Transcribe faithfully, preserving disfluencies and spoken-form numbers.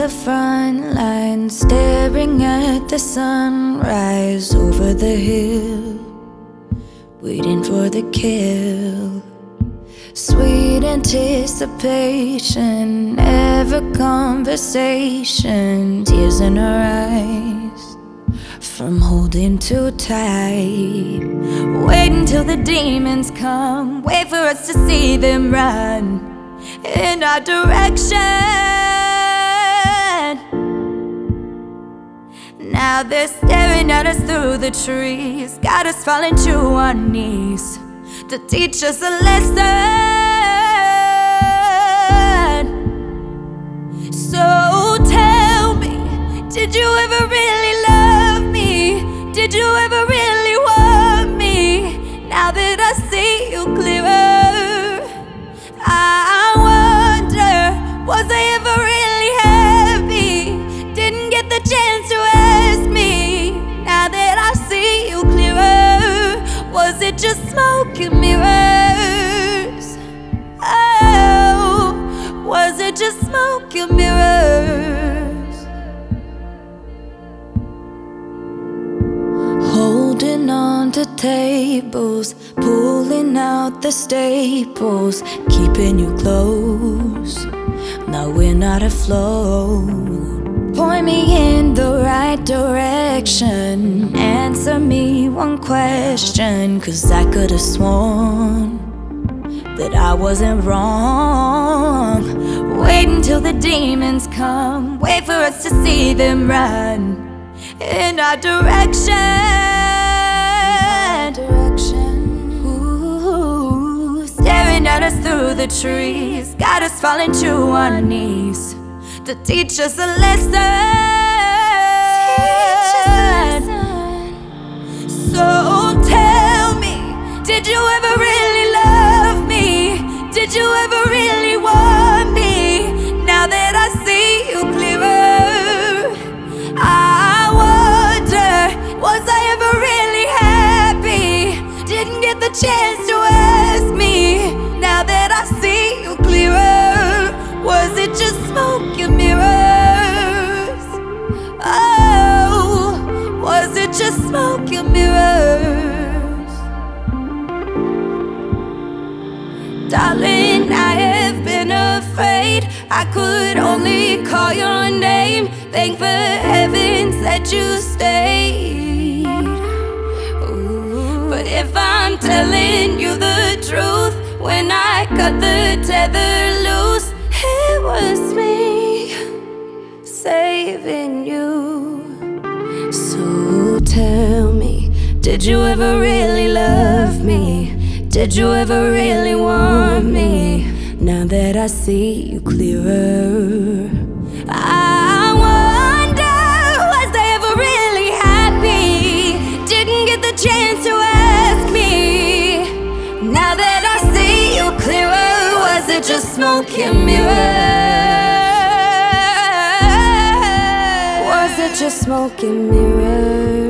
the front line, staring at the sunrise over the hill, waiting for the kill. Sweet anticipation, ever conversation, tears in her eyes from holding too tight. Wait until the demons come, wait for us to see them run in our direction. Now they're staring at us through the trees, got us falling to our knees to teach us a lesson. So tell me, did you ever really love me? Did you ever really want me? Now that I see you clearer, I wonder, was I ever really happy? Didn't get the chance to ask me. Now that I see you clearer, was it just smoke and mirrors? Oh, was it just smoke and mirrors? Holding on to tables, pulling out the staples, keeping you close. Now we're not afloat. Point me in the right direction, answer me one question, 'cause I could've sworn that I wasn't wrong. Wait until the demons come, wait for us to see them run in our direction. Ooh, staring at us through the trees, got us falling to our knees to teach us a lesson. Teach us a lesson. So tell me, did you ever really love me? Did you ever really want me? Now that I see you clearer, I wonder, was I ever really happy? Didn't get the chance to ask me. Now that I see you clearer, was it just smoke and mirrors? Oh, was it just smoke and mirrors? Darling, I have been afraid I could only call your name. Thank the heavens that you stayed. Ooh. But if I'm telling you the truth, when I cut the tether loose, it was me saving you. So tell me, did you ever really love me? Did you ever really want me? Now that I see you clearer, I wonder, was I ever really happy? Didn't get the chance to ask me. Now that I see you clearer, was it just smoke and mirrors? Was it just smoke and mirrors?